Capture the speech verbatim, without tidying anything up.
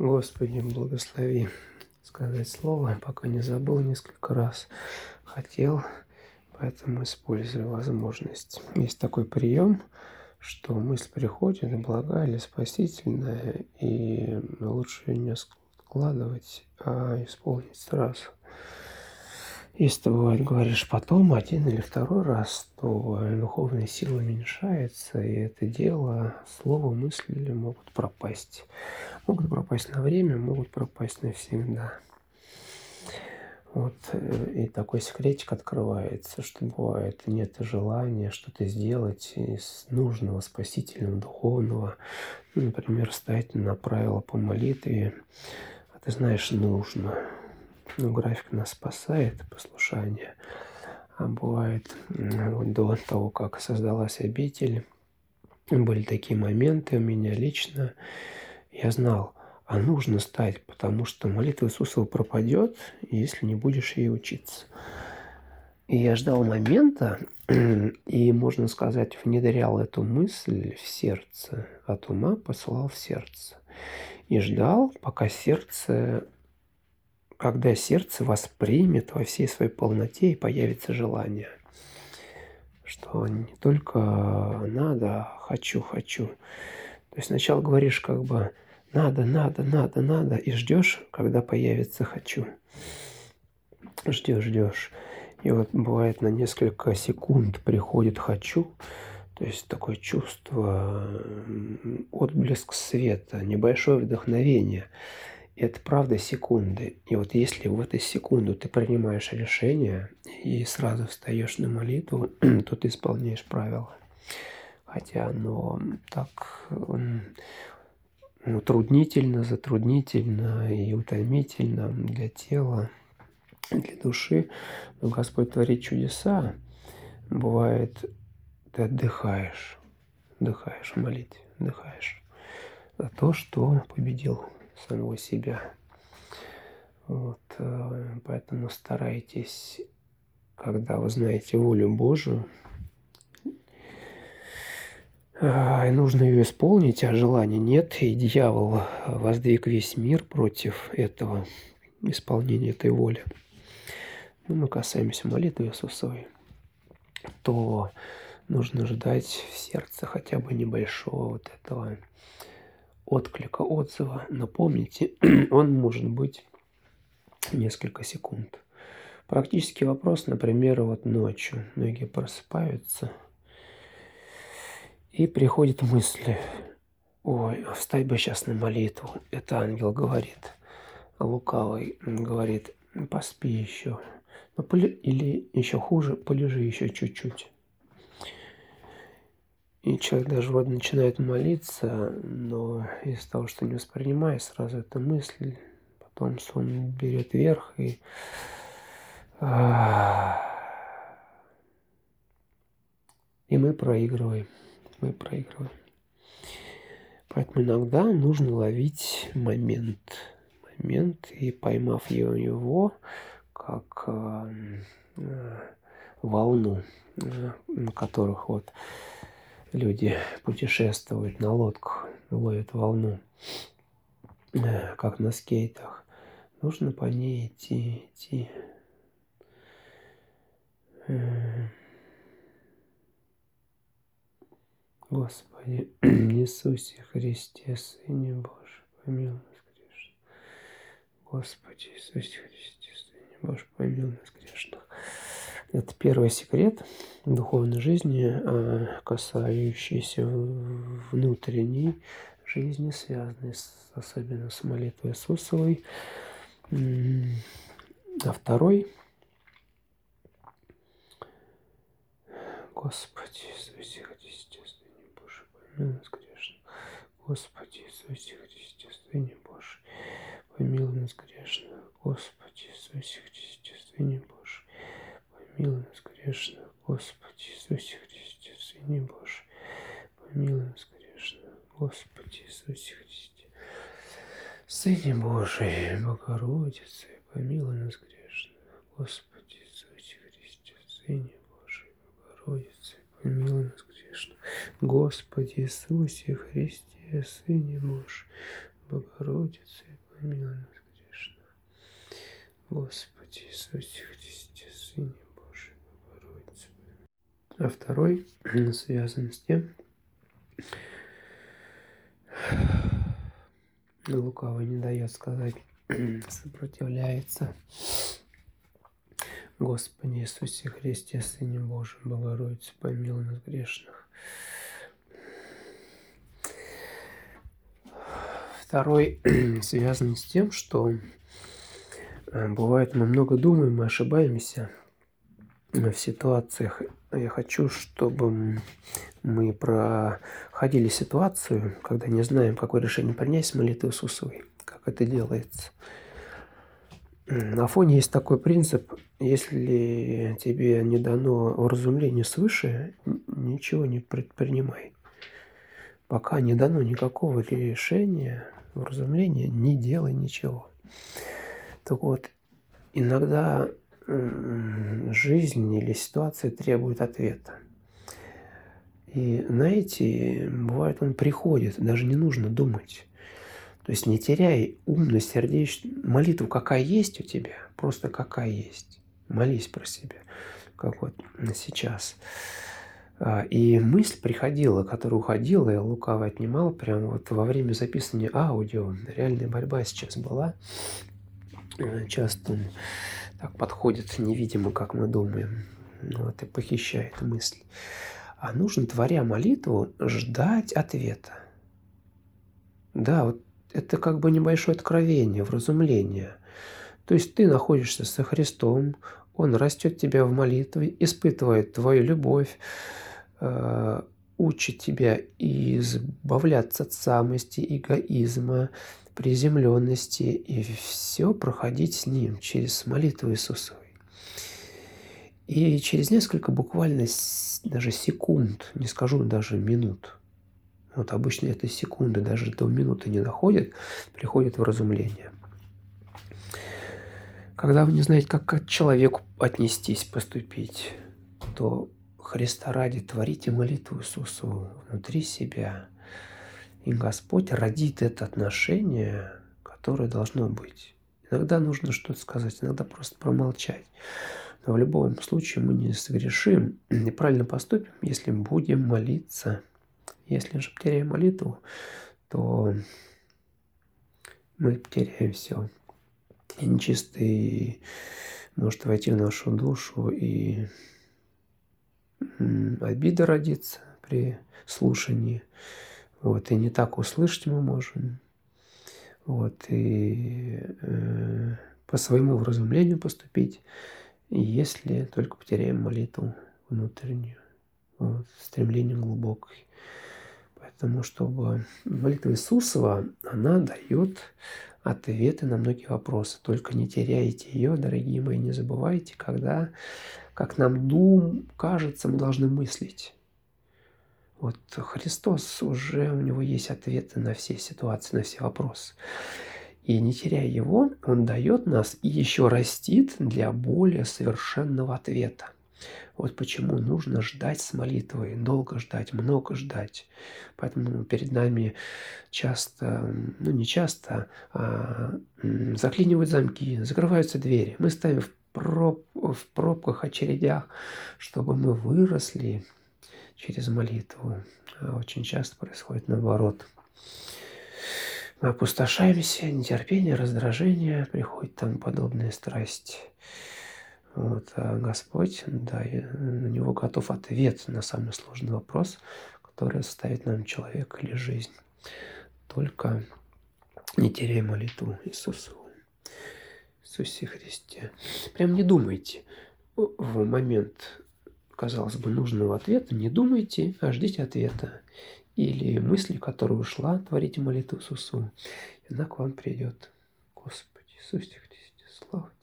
Господи, благослови сказать слово, пока не забыл несколько раз. Хотел, поэтому использую возможность. Есть такой прием, что мысль приходит, благая или спасительная, и лучше ее не складывать, а исполнить сразу. Если ты, бывает, говоришь потом, один или второй раз, то духовная сила уменьшается, и это дело, слово, мысли могут пропасть. Могут пропасть на время, могут пропасть навсегда. Вот, и такой секретик открывается, что бывает, нет желания что-то сделать из нужного, спасительного, духовного. Ну, например, встать на правила по молитве, а ты знаешь, нужно. Ну, график нас спасает, послушание. А бывает, вот до того, как создалась обитель, были такие моменты у меня лично. Я знал, а нужно стать, потому что молитва Иисусова пропадет, если не будешь ей учиться. И я ждал момента, и, можно сказать, внедрял эту мысль в сердце, от ума посылал в сердце. И ждал, пока сердце, когда сердце воспримет во всей своей полноте и появится желание. Что не только надо, а хочу, хочу. То есть сначала говоришь как бы надо, надо, надо, надо, и ждешь, когда появится хочу. Ждешь, ждешь. И вот бывает на несколько секунд приходит хочу, то есть такое чувство, отблеск света, небольшое вдохновение. И это правда секунды. И вот если в эту секунду ты принимаешь решение и сразу встаешь на молитву, то ты исполняешь правила. Хотя оно так утруднительно, затруднительно и утомительно для тела, для души. Но Господь творит чудеса. Бывает, ты отдыхаешь, отдыхаешь в молитве, отдыхаешь за то, что победил самого себя. Вот, поэтому старайтесь, когда вы знаете волю Божию, и нужно ее исполнить, а желания нет, и дьявол воздвиг весь мир против этого исполнения этой воли. Ну, мы касаемся молитвы Иисусовой, то нужно ждать в сердце хотя бы небольшого вот этого отклика, отзыва. Но помните, он может быть несколько секунд. Практический вопрос, например, вот ночью. Многие просыпаются, и приходят мысли. Ой, встать бы сейчас на молитву. Это ангел говорит. А лукавый говорит, поспи еще. Ну, поли... Или еще хуже, полежи еще чуть-чуть. И человек даже вот начинает молиться, но из-за того, что не воспринимает сразу эту мысль, потом сон берет верх, и и мы проигрываем. Мы проигрываем. Поэтому иногда нужно ловить момент. Момент, и поймав его, как э, волну, на которых вот люди путешествуют на лодках, ловят волну, как на скейтах. Нужно по ней идти, идти. Господи, Иисусе Христе, Сыне Божий, помилуй нас грешных. Господи Иисусе Христе, Сыне Божий, помилуй нас грешных. Это первый секрет духовной жизни, касающийся внутренней жизни, связанной с, особенно с молитвой Иисусовой. А второй, Господи Иисусе Христе, Сыне Божий, помилуй нас грешных. Господи Иисусе Христе, Сыне Божий, помилуй нас грешных. Господи Иисусе Христе, Сыне Божий, помилуй нас грешных. Господи Иисусе Христе, Сыне Божий, помилуй нас грешных. Господи Иисусе Христе, Сыне Божий, Богородице, помилуй нас грешных. Господи Иисусе Христе, Сыне Божий, Богородице, помилуй нас грешных. Господи Иисусе Христе, Сыне Божий, Богородице, помилуй нас грешных. Господи Иисусе Христе, Сыне Божий, Богородице. А второй связан с тем, лукавый не дает сказать, сопротивляется. Господи Иисусе Христе, Сыне Божий, Богородице, помилуй нас грешных. Второй связан с тем, что бывает, мы много думаем, мы ошибаемся в ситуациях. Я хочу, чтобы мы проходили ситуацию, когда не знаем, какое решение принять с молитвой Иисусовой, как это делается. На фоне есть такой принцип: если тебе не дано вразумление свыше, ничего не предпринимай. Пока не дано никакого решения, вразумления, не делай ничего. Так вот, иногда жизнь или ситуация требует ответа. И знаете, бывает, он приходит, даже не нужно думать. То есть не теряй умность, сердечную. Молитва какая есть у тебя, просто какая есть. Молись про себя, как вот сейчас. И мысль приходила, которая уходила, и лукаво отнимал, прямо вот во время записывания аудио. Реальная борьба сейчас была. Часто он так подходит невидимо, как мы думаем, вот, и похищает мысль. А нужно, творя молитву, ждать ответа. Да, вот это как бы небольшое откровение, вразумление. То есть ты находишься со Христом, Он растет тебя в молитве, испытывает твою любовь, э, учит тебя избавляться от самости, эгоизма, приземленности, и все проходить с Ним через молитву Иисусовой. И через несколько буквально даже секунд, не скажу даже минут, вот обычно это секунды, даже до минуты не доходит, приходит вразумление. Когда вы не знаете, как к человеку отнестись, поступить, то Христа ради творите молитву Иисусу внутри себя. И Господь родит это отношение, которое должно быть. Иногда нужно что-то сказать, иногда просто промолчать. Но в любом случае мы не согрешим, неправильно поступим, если будем молиться. Если же потеряем молитву, то мы потеряем все. И нечистый может войти в нашу душу, и обида родится при слушании. Вот, и не так услышать мы можем. Вот, и э, по своему вразумлению поступить, если только потеряем молитву внутреннюю, вот, стремление глубокое. Поэтому, чтобы молитва Иисусова, она дает ответы на многие вопросы. Только не теряйте ее, дорогие мои, не забывайте, когда, как нам дум кажется, мы должны мыслить. Вот Христос уже, у него есть ответы на все ситуации, на все вопросы. И не теряя его, он дает нас и еще растит для более совершенного ответа. Вот почему нужно ждать с молитвой, долго ждать, много ждать. Поэтому перед нами часто, ну не часто, а заклинивают замки, закрываются двери. Мы ставим в, проб, в пробках, очередях, чтобы мы выросли через молитву. А очень часто происходит наоборот. Мы опустошаемся, нетерпение, раздражение, приходит тому подобная страсть. Вот, а Господь, да, на него готов ответ на самый сложный вопрос, который ставит нам человек или жизнь. Только не теряй молитву Иисусу, Иисусе Христе. Прям не думайте в момент, казалось бы, нужного ответа, не думайте, а ждите ответа. Или мысли, которая ушла, творите молитву Иисусу, и она к вам придет. Господи Иисусе Христе, слава Тебе.